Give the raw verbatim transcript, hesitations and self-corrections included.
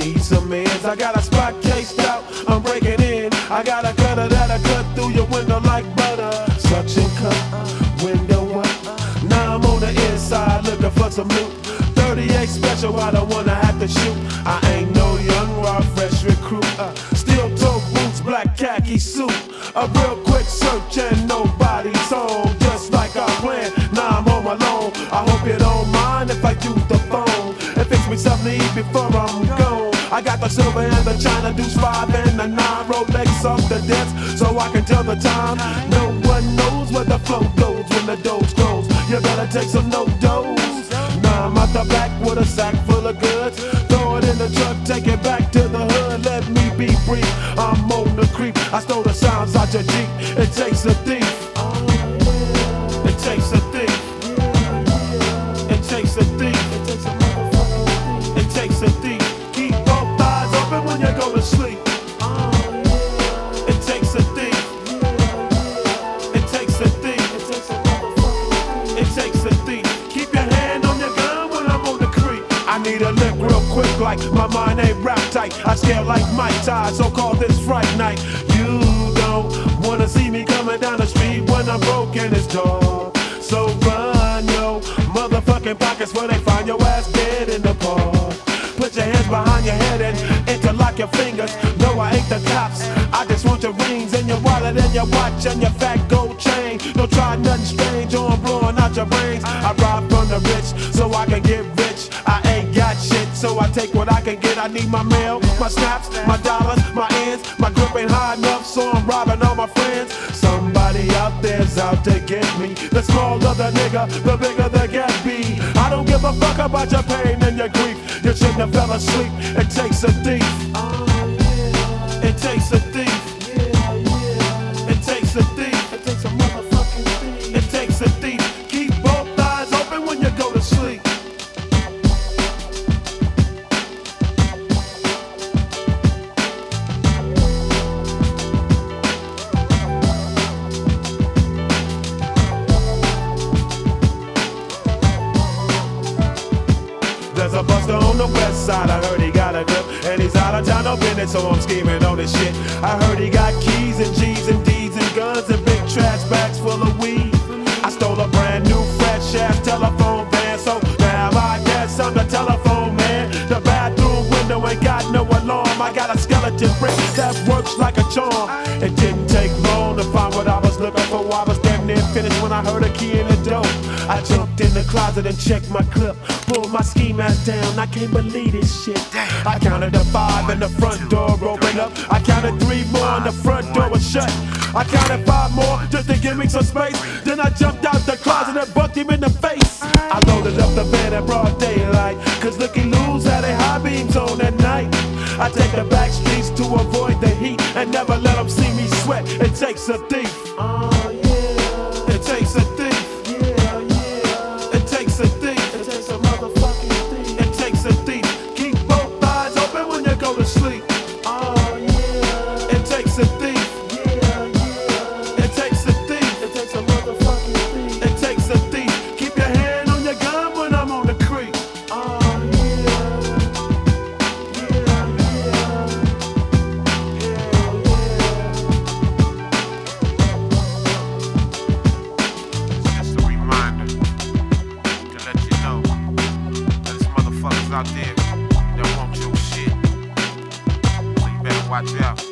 need some ends. I got a spot cased out, I'm breaking in. I got a cutter that'll cut through your window like butter. Suction cup, window up. Now I'm on the inside looking for some loot. thirty-eight special, I don't wanna have to shoot. I ain't no young, raw, fresh recruit. Uh, steel toe boots, black khaki suit. A real quick search and nobody's home. Just like I planned, now I'm home alone. I hope you don't mind if I use the phone. It fix me something to eat before I'm gone. I got the silver and the China Deuce five and the nine Rolex off the desk, so I can tell the time. No one knows where the flow goes when the doors close. You better take some no dose. Now I'm out the back with a sack full of goods. Throw it in the truck, take it back to the hood. Let me be brief, I'm on the creep. I stole the sounds out your Jeep. It takes a thief. It takes a thief. It takes a thief. It takes a thief. Keep both eyes open when you go to sleep. It takes a thief. It takes a thief. It takes a thief. Keep your hand on your gun when I'm on the creek. I need a lick real quick, like my mind ain't wrap tight. I scale like Mike Todd, so call this Fright Night. You don't wanna see me coming down the street when I'm broke and it's dark. So run your motherfucking pockets where they find your ass dead in the park. Put your hands behind your head and interlock your fingers. No, I ain't the cops. I just want your rings and your wallet and your watch and your fat gold chain. Don't try nothing strange or I'm blowing out your brains. I rob from the rich so I can get rich. I ain't got shit, so I take what I can get. I need my mail, my snaps, my dollars, my ends. My grip ain't high enough, so I'm robbing all my friends. Somebody out there's out to get me. The smaller the nigga, the bigger the gap be. I don't give a fuck about your pain and your grief. You shouldn't have fell asleep. It takes a thief. It takes a thief. It takes a thief. It takes a motherfucking thief. It takes a thief. Keep both eyes open when you go to sleep. There's a buster on the west side, I heard he got a grip. And he's out of town, no business, so I'm scheming on this shit. I heard he got keys and G's and D's and guns and big trash bags full of weed. I stole a brand new fresh ass telephone van, so now I guess I'm the telephone man. The bathroom window ain't got no alarm. I got a skeleton brick that works like a charm. It didn't take long to find what I was looking for. I was damn near finished when I heard a key in the door. I jumped in the closet and checked my clip. Pulled my ski mask down, I can't believe this shit. I counted to five and the front door opened up. I counted three more and the front door was shut. I counted five more just to give me some space. Then I jumped out the closet and bucked him in the face. I loaded up the van in broad daylight, cause Looky Lou's had a high beams on at night. I take the back streets to avoid the heat and never let them see me sweat. It takes a thief. It takes a thief. It takes a thief. It takes a motherfucking thief. It takes a thief. Keep both eyes open when you go to sleep. It takes a thief. It takes a thief. It takes a motherfucking thief. It takes a thief. Keep your hand on your gun when I'm on the creek. Out there that want your shit, so you better watch out.